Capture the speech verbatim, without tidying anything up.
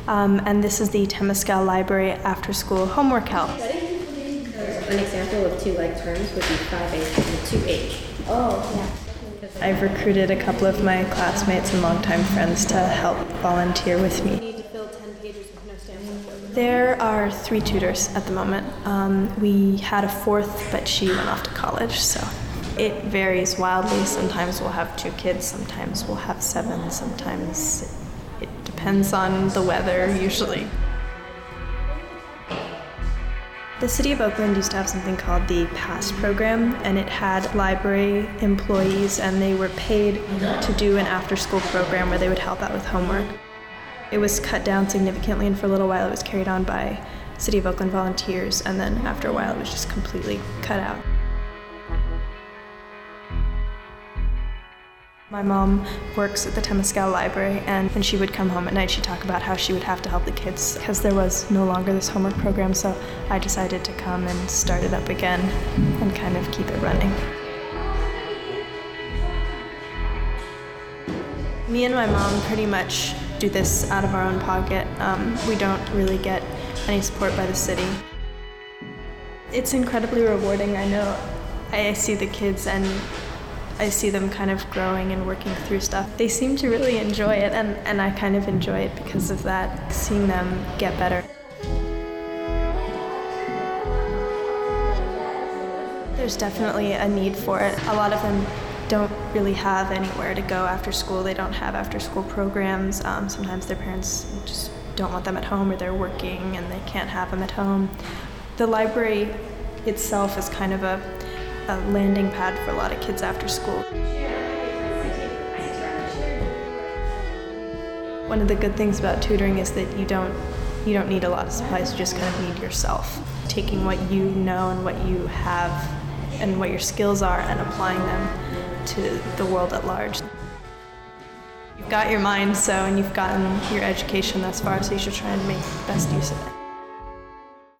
um, and this is the Temescal Library After School Homework Help. An example of two-like terms would be five H and two H. Oh, yeah. I've recruited a couple of my classmates and longtime friends to help volunteer with me. You need to fill ten pages with no stamps. There are three tutors at the moment. Um, we had a fourth, but she went off to college, so it varies wildly. Sometimes we'll have two kids, sometimes we'll have seven, sometimes it, it depends on the weather, usually. The City of Oakland used to have something called the PASS program, and it had library employees, and they were paid to do an after-school program where they would help out with homework. It was cut down significantly, and for a little while it was carried on by City of Oakland volunteers, and then after a while it was just completely cut out. My mom works at the Temescal Library, and when she would come home at night, she'd talk about how she would have to help the kids because there was no longer this homework program, so I decided to come and start it up again and kind of keep it running. Me and my mom pretty much do this out of our own pocket. Um, we don't really get any support by the city. It's incredibly rewarding. I know I see the kids and I see them kind of growing and working through stuff. They seem to really enjoy it, and, and I kind of enjoy it because of that, seeing them get better. There's definitely a need for it. A lot of them don't really have anywhere to go after school. They don't have after-school programs. Um, sometimes their parents just don't want them at home, or they're working and they can't have them at home. The library itself is kind of a a landing pad for a lot of kids after school. One of the good things about tutoring is that you don't you don't need a lot of supplies, you just kind of need yourself. Taking what you know and what you have and what your skills are and applying them to the world at large. You've got your mind, so, and you've gotten your education thus far, so you should try and make the best use of it.